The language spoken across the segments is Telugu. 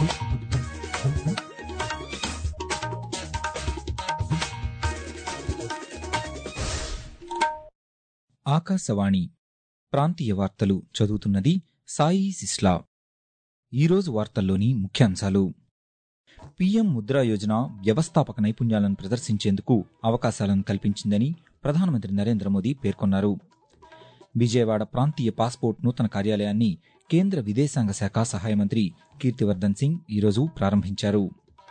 ఆకాశవాణి ప్రాంతీయ వార్తలు చదువుతున్నది సాయి సిస్లా. ఈరోజు వార్తల్లోని ముఖ్యాంశాలు: పీఎం ముద్రా యోజన వ్యవస్థాపక నైపుణ్యాలను ప్రదర్శించేందుకు అవకాశాలను కల్పించిందని ప్రధానమంత్రి నరేంద్ర మోదీ పేర్కొన్నారు. విజయవాడ ప్రాంతీయ పాస్పోర్ట్ నూతన కార్యాలయాన్ని కేంద్ర విదేశాంగ శాఖ సహాయ మంత్రి కీర్తివర్ధన్ సింగ్ ఈరోజు ప్రారంభించారు.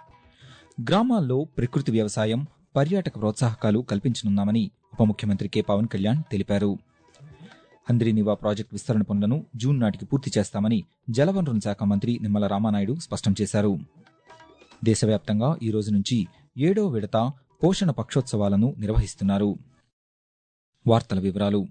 గ్రామాల్లో ప్రకృతి వ్యవసాయం, పర్యాటక ప్రోత్సాహకాలు కల్పించనున్నామని ఉప ముఖ్యమంత్రి కె పవన్ కళ్యాణ్ తెలిపారు. హంద్రీనివా ప్రాజెక్టు విస్తరణ పనులను జూన్ నాటికి పూర్తి చేస్తామని జలవనరుల శాఖ మంత్రి నిమ్మల రామానాయుడు స్పష్టం చేశారు. దేశవ్యాప్తంగా ఈ రోజు నుంచి 7వ విడత పోషణ పక్షోత్సవాలను నిర్వహిస్తున్నారు. వార్తల వివరాలు: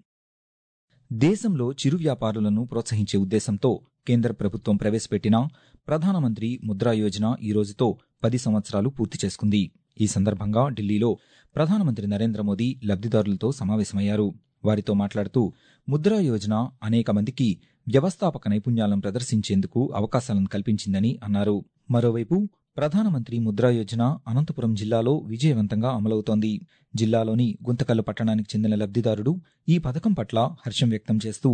దేశంలో చిరు వ్యాపారులను ప్రోత్సహించే ఉద్దేశంతో కేంద్ర ప్రభుత్వం ప్రవేశపెట్టిన ప్రధానమంత్రి ముద్రా యోజన ఈ రోజుతో 10 సంవత్సరాలు పూర్తి చేసుకుంది. ఈ సందర్భంగా ఢిల్లీలో ప్రధానమంత్రి నరేంద్ర మోదీ లబ్దిదారులతో సమావేశమయ్యారు. వారితో మాట్లాడుతూ ముద్రా యోజన అనేక మందికి వ్యవస్థాపక నైపుణ్యాలను ప్రదర్శించేందుకు అవకాశాలను కల్పించిందని అన్నారు. మరోవైపు ప్రధానమంత్రి ముద్రా యోజన అనంతపురం జిల్లాలో విజయవంతంగా అమలవుతోంది. జిల్లాలోని గుంతకల్లు పట్టణానికి చెందిన లబ్దిదారుడు ఈ పథకం పట్ల హర్షం వ్యక్తం చేస్తూ,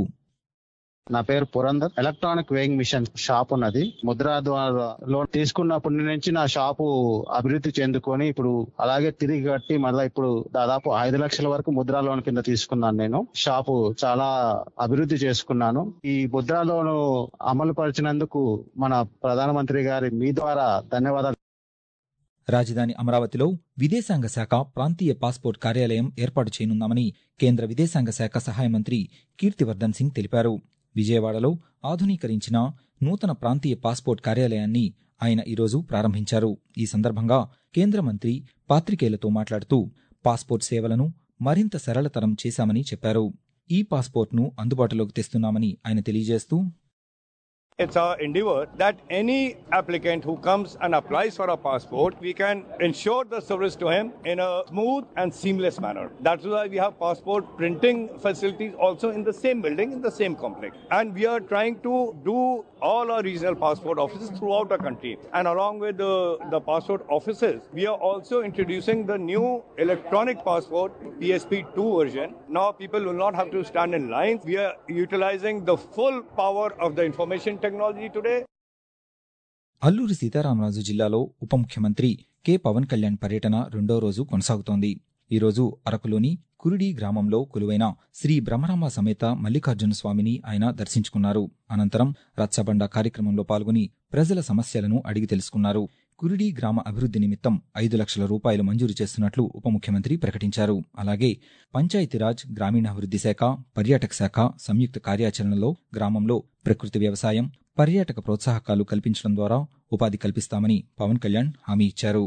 నా పేరు Purandar. Electronic weighing machine shop ఉన్నది. ముద్రా ద్వారా లోన్ తీసుకున్నప్పటి నుంచి నా షాపు అభివృద్ధి చెందుకొని ఇప్పుడు అలాగే తిరిగి కట్టి మళ్ళీ ఇప్పుడు దాదాపు 5 లక్షల వరకు ముద్రా లోన్ కింద తీసుకున్నాను. నేను షాపు చాలా అభివృద్ధి చేసుకున్నాను. ఈ ముద్రా లోన్ అమలు పరిచినందుకు మన ప్రధానమంత్రి గారి మీ ద్వారా ధన్యవాదాలు. రాజధాని అమరావతిలో విదేశాంగ శాఖ ప్రాంతీయ పాస్పోర్ట్ కార్యాలయం ఏర్పాటు చేయనున్నామని కేంద్ర విదేశాంగ శాఖ సహాయ మంత్రి కీర్తివర్ధన్ సింగ్ తెలిపారు. విజయవాడలో ఆధునీకరించిన నూతన ప్రాంతీయ పాస్పోర్ట్ కార్యాలయాన్ని ఆయన ఈరోజు ప్రారంభించారు. ఈ సందర్భంగా కేంద్ర మంత్రి పాత్రికేయులతో మాట్లాడుతూ పాస్పోర్ట్ సేవలను మరింత సరళతరం చేశామని చెప్పారు. ఈ పాస్పోర్ట్ను అందుబాటులోకి తెస్తున్నామని ఆయన తెలియజేస్తూ, It's our endeavor that any applicant who comes and applies for a passport, we can ensure the service to him in a smooth and seamless manner. That's why we have passport printing facilities also in the same building, in the same complex. And we are trying to do all our regional passport offices throughout the country. And along with the passport offices, we are also introducing the new electronic passport, PSP2 version. Now people will not have to stand in lines. We are utilizing the full power of the information technology today. Alluri Sitaramaraju జిల్లాలో ఉప ముఖ్యమంత్రి కె పవన్ కళ్యాణ్ పర్యటన 2వ రోజు కొనసాగుతోంది. ఈరోజు అరకులోని కురిడి గ్రామంలో కొలువైన శ్రీ బ్రహ్మరాంబ సమేత మల్లికార్జున స్వామిని ఆయన దర్శించుకున్నారు. అనంతరం రచ్చబండ కార్యక్రమంలో పాల్గొని ప్రజల సమస్యలను అడిగి తెలుసుకున్నారు. కురిడి గ్రామ అభివృద్ధి నిమిత్తం 5 లక్షల రూపాయలు మంజూరు చేస్తున్నట్లు ఉప ముఖ్యమంత్రి ప్రకటించారు. అలాగే పంచాయతీరాజ్, గ్రామీణాభివృద్ధి శాఖ, పర్యాటక శాఖ సంయుక్త కార్యాచరణలో గ్రామంలో ప్రకృతి వ్యవసాయం, పర్యాటక ప్రోత్సాహకాలు కల్పించడం ద్వారా ఉపాధి కల్పిస్తామని పవన్ కళ్యాణ్ హామీ ఇచ్చారు.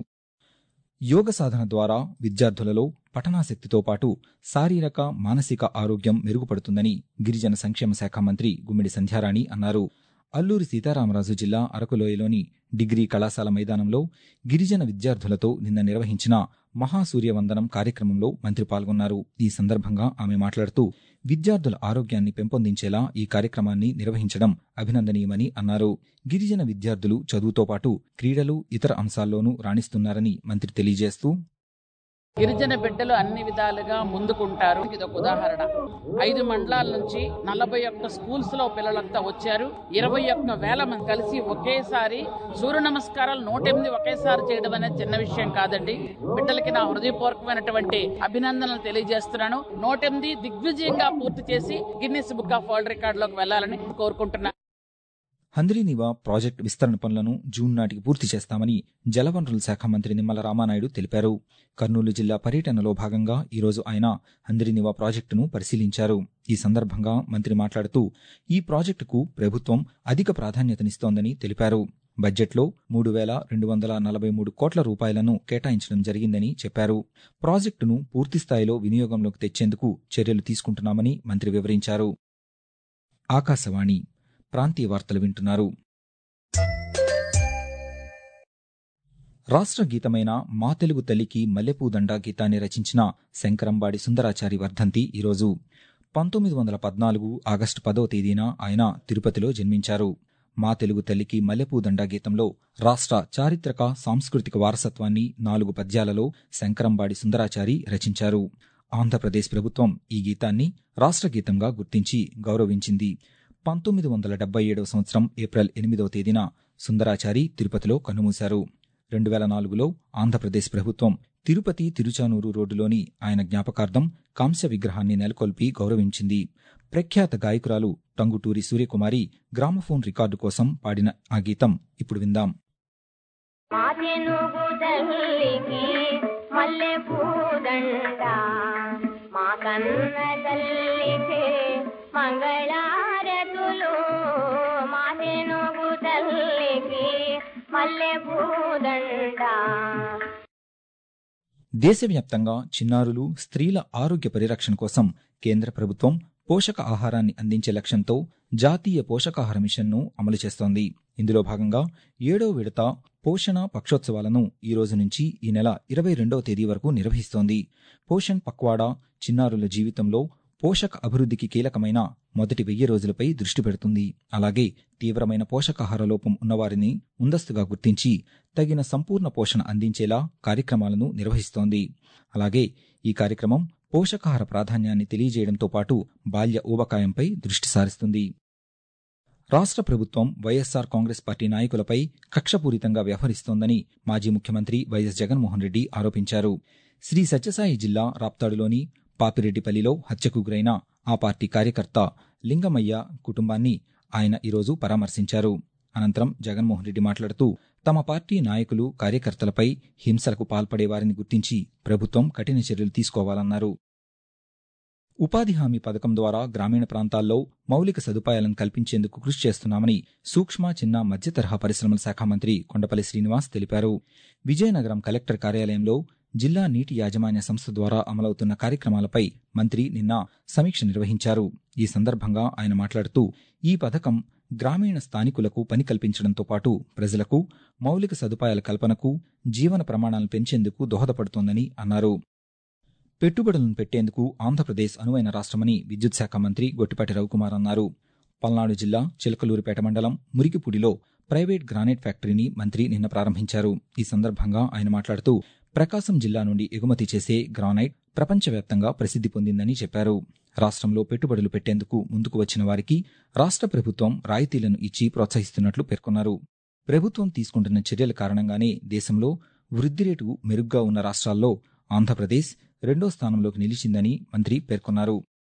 యోగ సాధన ద్వారా విద్యార్థులలో పఠనాసక్తితో పాటు శారీరక, మానసిక ఆరోగ్యం మెరుగుపడుతుందని గిరిజన సంక్షేమ శాఖ మంత్రి గుమ్మిడి సంధ్యారాణి అన్నారు. అల్లూరి సీతారామరాజు జిల్లా అరకులోయలోని డిగ్రీ కళాశాల మైదానంలో గిరిజన విద్యార్థులతో నిన్న నిర్వహించిన మహాసూర్యవందనం కార్యక్రమంలో మంత్రి పాల్గొన్నారు. ఈ సందర్భంగా ఆమె మాట్లాడుతూ విద్యార్థుల ఆరోగ్యాన్ని పెంపొందించేలా ఈ కార్యక్రమాన్ని నిర్వహించడం అభినందనీయమని అన్నారు. గిరిజన విద్యార్థులు చదువుతో పాటు క్రీడలు, ఇతర అంశాల్లోనూ రాణిస్తున్నారని మంత్రి తెలియజేస్తూ, గిరిజన బిడ్డలు అన్ని విధాలుగా ముందుకుంటారు. ఇదొక ఉదాహరణ. 5 మండలాల నుంచి 41 స్కూల్స్ లో పిల్లలంతా వచ్చారు. 21,000 మంది కలిసి ఒకేసారి సూర్య నమస్కారాలు 108 ఒకేసారి చేయడం అనేది చిన్న విషయం కాదండి. బిడ్డలకి నా హృదయపూర్వకమైనటువంటి అభినందనలు తెలియజేస్తున్నాను. 108 దిగ్విజయంగా పూర్తి చేసి గిన్నిస్ బుక్ ఆఫ్ వరల్డ్ రికార్డులోకి వెళ్లాలని కోరుకుంటున్నాను. హంద్రీనివా ప్రాజెక్టు విస్తరణ పనులను జూన్ నాటికి పూర్తి చేస్తామని జలవనరుల శాఖ మంత్రి నిమ్మల రామానాయుడు తెలిపారు. కర్నూలు జిల్లా పర్యటనలో భాగంగా ఈరోజు ఆయన హంద్రీనివా ప్రాజెక్టును పరిశీలించారు. ఈ సందర్భంగా మంత్రి మాట్లాడుతూ ఈ ప్రాజెక్టుకు ప్రభుత్వం అధిక ప్రాధాన్యతనిస్తోందని తెలిపారు. బడ్జెట్లో 3,243 కోట్ల రూపాయలను కేటాయించడం జరిగిందని చెప్పారు. ప్రాజెక్టును పూర్తిస్థాయిలో వినియోగంలోకి తెచ్చేందుకు చర్యలు తీసుకుంటున్నామని మంత్రి వివరించారు. ఆకాశవాణి ప్రాంతీయ వార్తలు వింటున్నారు. రాష్ట్ర గీతమైన మా తెలుగు తల్లికి మల్లెపూదండ గీతాన్ని రచించిన శంకరంబాడి సుందరాచారి వర్ధంతి ఈరోజు. 1914 ఆగస్టు 10వ తేదీన ఆయన తిరుపతిలో జన్మించారు. మా తెలుగు తల్లికి మల్లెపూదండ గీతంలో రాష్ట్ర చారిత్రక సాంస్కృతిక వారసత్వాన్ని 4 పద్యాలలో శంకరంబాడి సుందరాచారి రచించారు. ఆంధ్రప్రదేశ్ ప్రభుత్వం ఈ గీతాన్ని రాష్ట్ర గీతంగా గుర్తించి గౌరవించింది. 1977వ సంవత్సరం ఏప్రిల్ 8వ తేదీన సుందరాచారి తిరుపతిలో కన్నుమూశారు. 2004లో ఆంధ్రప్రదేశ్ ప్రభుత్వం తిరుపతి తిరుచానూరు రోడ్డులోని ఆయన జ్ఞాపకార్థం కాంస్య విగ్రహాన్ని నెలకొల్పి గౌరవించింది. ప్రఖ్యాత గాయకురాలు టంగుటూరి సూర్యకుమారి గ్రామఫోన్ రికార్డు కోసం పాడిన ఆ గీతం ఇప్పుడు విందాం. దేశవ్యాప్తంగా చిన్నారులు, స్త్రీల ఆరోగ్య పరిరక్షణ కోసం కేంద్ర ప్రభుత్వం పోషక ఆహారాన్ని అందించే లక్ష్యంతో జాతీయ పోషకాహార మిషన్ను అమలు చేస్తోంది. ఇందులో భాగంగా 7వ విడత పోషణ పక్షోత్సవాలను ఈ రోజు నుంచి ఈ నెల 22వ తేదీ వరకు నిర్వహిస్తోంది. పోషణ్ పక్వాడా చిన్నారుల జీవితంలో పోషక అభివృద్ధికి కీలకమైన మొదటి 1000 రోజులపై దృష్టి పెడుతుంది. అలాగే తీవ్రమైన పోషకాహార లోపం ఉన్నవారిని ముందస్తుగా గుర్తించి తగిన సంపూర్ణ పోషణ అందించేలా కార్యక్రమాలను నిర్వహిస్తోంది. అలాగే ఈ కార్యక్రమం పోషకాహార ప్రాధాన్యాన్ని తెలియజేయడంతో పాటు బాల్య ఊబకాయంపై దృష్టి సారిస్తుంది. రాష్ట్ర ప్రభుత్వం వైఎస్సార్ కాంగ్రెస్ పార్టీ నాయకులపై కక్షపూరితంగా వ్యవహరిస్తోందని మాజీ ముఖ్యమంత్రి వైఎస్ జగన్మోహన్ రెడ్డి ఆరోపించారు. శ్రీ సత్యసాయి జిల్లా రాప్తాడులోని పాపిరెడ్డిపల్లిలో హత్యకు గురైన ఆ పార్టీ కార్యకర్త లింగమయ్య కుటుంబాన్ని ఆయన ఈరోజు పరామర్శించారు. అనంతరం జగన్మోహన్ రెడ్డి మాట్లాడుతూ తమ పార్టీ నాయకులు, కార్యకర్తలపై హింసలకు పాల్పడే వారిని గుర్తించి ప్రభుత్వం కఠిన చర్యలు తీసుకోవాలన్నారు. ఉపాధి హామీ పథకం ద్వారా గ్రామీణ ప్రాంతాల్లో మౌలిక సదుపాయాలను కల్పించేందుకు కృషి చేస్తున్నామని సూక్ష్మ, చిన్న, మధ్యతరహా పరిశ్రమల శాఖ మంత్రి కొండపల్లి శ్రీనివాస్ తెలిపారు. విజయనగరం కలెక్టర్ కార్యాలయంలో జిల్లా నీటి యాజమాన్య సంస్థ ద్వారా అమలవుతున్న కార్యక్రమాలపై మంత్రి నిన్న సమీక్ష నిర్వహించారు. ఈ సందర్భంగా ఆయన మాట్లాడుతూ ఈ పథకం గ్రామీణ స్థానికులకు పని కల్పించడంతో పాటు ప్రజలకు మౌలిక సదుపాయాల కల్పనకు, జీవన ప్రమాణాలను పెంచేందుకు దోహదపడుతోందని అన్నారు. పెట్టుబడులను పెట్టేందుకు ఆంధ్రప్రదేశ్ అనువైన రాష్ట్రమని విద్యుత్ శాఖ మంత్రి గొట్టిపాటి రవికుమార్ అన్నారు. పల్నాడు జిల్లా చిలకలూరిపేట మండలం మురికిపూడిలో ప్రైవేట్ గ్రానైట్ ఫ్యాక్టరీని మంత్రి నిన్న ప్రారంభించారు. ఈ సందర్భంగా ఆయన మాట్లాడుతూ ప్రకాశం జిల్లా నుండి ఎగుమతి చేసే గ్రానైట్ ప్రపంచవ్యాప్తంగా ప్రసిద్ధి పొందిందని చెప్పారు. రాష్ట్రంలో పెట్టుబడులు పెట్టేందుకు ముందుకు వచ్చిన వారికి రాష్ట్ర ప్రభుత్వం రాయితీలను ఇచ్చి ప్రోత్సహిస్తున్నట్లు పేర్కొన్నారు. ప్రభుత్వం తీసుకుంటున్న చర్యల కారణంగానే దేశంలో వృద్ధి రేటు మెరుగ్గా ఉన్న రాష్ట్రాల్లో ఆంధ్రప్రదేశ్ 2వ స్థానంలోకి నిలిచిందని మంత్రి పేర్కొన్నారు.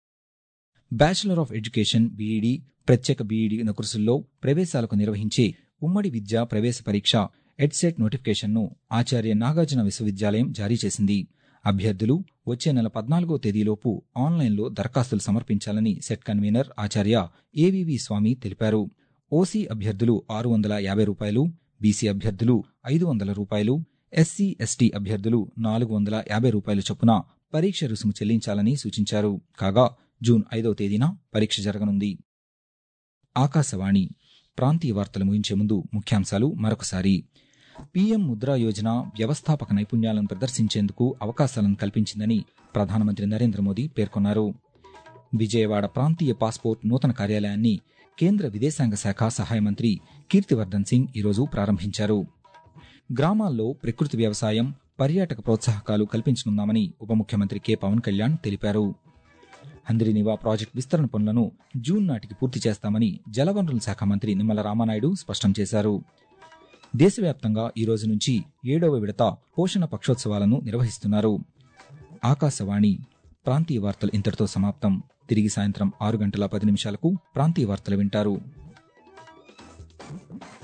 బ్యాచిలర్ ఆఫ్ ఎడ్యుకేషన్ బీఈడీ, ప్రత్యేక బీఈడీ నకుర్సుల్లో ప్రవేశాలకు నిర్వహించే ఉమ్మడి విద్యా ప్రవేశ పరీక్ష ఎడ్సెట్ నోటిఫికేషన్ను ఆచార్య నాగార్జున విశ్వవిద్యాలయం జారీ చేసింది. అభ్యర్థులు వచ్చే నెల 14వ తేదీలోపు ఆన్లైన్లో దరఖాస్తులు సమర్పించాలని సెట్ కన్వీనర్ ఆచార్య ఏవీవీ స్వామి తెలిపారు. ఓసీ అభ్యర్థులు 650 రూపాయలు, బీసీ అభ్యర్థులు 500 రూపాయలు, ఎస్సీ ఎస్టీ అభ్యర్థులు 450 రూపాయల చొప్పున పరీక్ష రుసుము చెల్లించాలని సూచించారు. కాగా జూన్ 5వ తేదీన పరీక్ష జరగనుంది. ఆకాశవాణి ప్రాంతీయ వార్తలు ముగించే ముందు ముఖ్యాంశాలు మరొకసారి. పీఎం ముద్రా యోజన వ్యవస్థాపక నైపుణ్యాలను ప్రదర్శించేందుకు అవకాశాలను కల్పించిందని ప్రధానమంత్రి నరేంద్ర మోదీ పేర్కొన్నారు. విజయవాడ ప్రాంతీయ పాస్పోర్ట్ నూతన కార్యాలయాన్ని కేంద్ర విదేశాంగ శాఖ సహాయ మంత్రి కీర్తివర్ధన్ సింగ్ ఈరోజు ప్రారంభించారు. గ్రామాల్లో ప్రకృతి వ్యవసాయం, పర్యాటక ప్రోత్సాహకాలు కల్పించనున్నామని ఉప ముఖ్యమంత్రి కె పవన్ కళ్యాణ్ తెలిపారు. హంద్రీనివా ప్రాజెక్టు విస్తరణ పనులను జూన్ నాటికి పూర్తి చేస్తామని జలవనరుల శాఖ మంత్రి నిమ్మల రామానాయుడు స్పష్టం చేశారు. దేశవ్యాప్తంగా ఈ రోజు నుంచి 7వ విడత పోషణ పక్షోత్సవాలను నిర్వహిస్తున్నారు. ఆకాశవాణి ప్రాంతీయ వార్తలు ఇంతటితో సమాప్తం. తిరిగి సాయంత్రం 6:10 ప్రాంతీయ వార్తలు వింటారు.